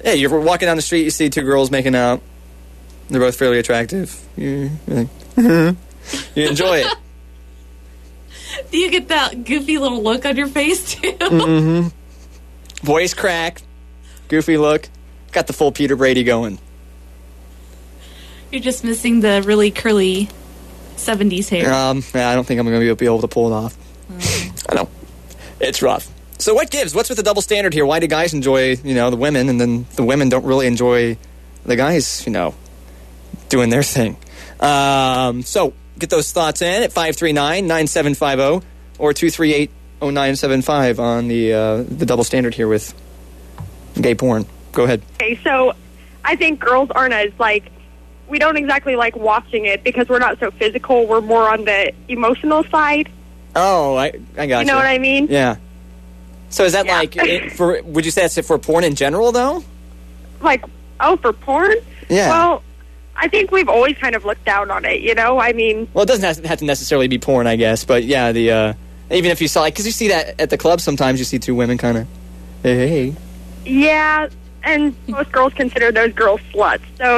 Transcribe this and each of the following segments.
Yeah, you're walking down the street, you see two girls making out. They're both fairly attractive. You're like, you enjoy it. Do you get that goofy little look on your face, too? Mm-hmm. Voice crack. Goofy look. Got the full Peter Brady going. You're just missing the really curly 70s hair. Yeah, I don't think I'm going to be able to pull it off. I know. It's rough. So what gives? What's with the double standard here? Why do guys enjoy, the women, and then the women don't really enjoy the guys, doing their thing? So get those thoughts in at 539-9750 or 238-0975 on the double standard here with gay porn. Go ahead. Okay, so I think girls aren't as, we don't exactly like watching it because we're not so physical. We're more on the emotional side. Oh, I got you. You know what I mean? Yeah. So is that would you say that's for porn in general, though? For porn? Yeah. Well, I think we've always kind of looked down on it, I mean... Well, it doesn't have to necessarily be porn, I guess, but yeah, even if you saw, because you see that at the club sometimes, you see two women kind of, hey. Yeah, and most girls consider those girls sluts, so,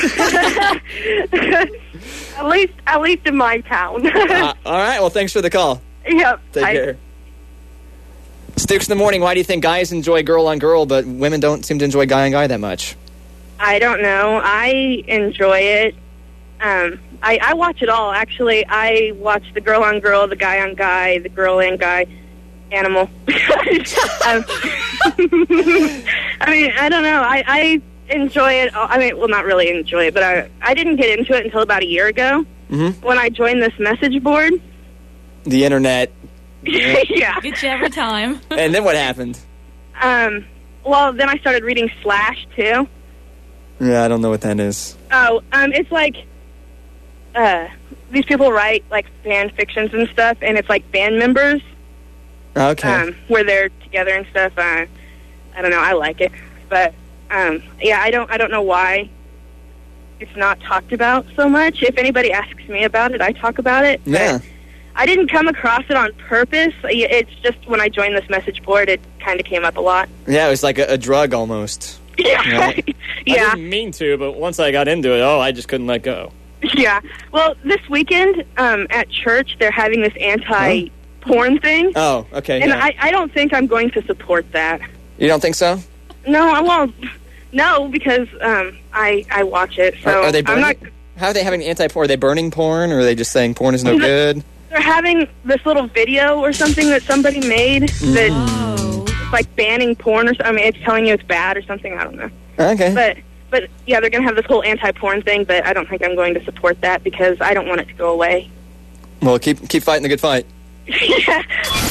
at least in my town. All right, well, thanks for the call. Yep. Take care. Stukes in the morning, why do you think guys enjoy girl on girl, but women don't seem to enjoy guy on guy that much? I don't know. I enjoy it. I watch it all, actually. I watch the girl on girl, the guy on guy, the girl and guy, animal. I mean, I don't know. I enjoy it. I mean, well, not really enjoy it, but I didn't get into it until about a year ago when I joined this message board. The internet. Yeah. Get you every time. And then what happened? Well, then I started reading Slash, too. Yeah, I don't know what that is. Oh, it's these people write, fan fictions and stuff, and it's band members. Okay. Where they're together and stuff. I don't know, I like it. But, yeah, I don't know why it's not talked about so much. If anybody asks me about it, I talk about it. Yeah. I didn't come across it on purpose. It's just when I joined this message board, it kind of came up a lot. Yeah, it was like a drug almost. Yeah. Right? Yeah. I didn't mean to, but once I got into it, I just couldn't let go. Yeah. Well, this weekend at church, they're having this anti-porn thing. Oh, okay. And yeah. I don't think I'm going to support that. You don't think so? No, I won't. No, because I watch it. So are they burning? I'm not... How are they having anti-porn? Are they burning porn, or are they just saying porn is no good? They're having this little video or something that somebody made that it's banning porn or something. I mean, it's telling you it's bad or something. I don't know. Okay. But yeah, they're going to have this whole anti-porn thing, but I don't think I'm going to support that because I don't want it to go away. Well, keep fighting the good fight. Yeah.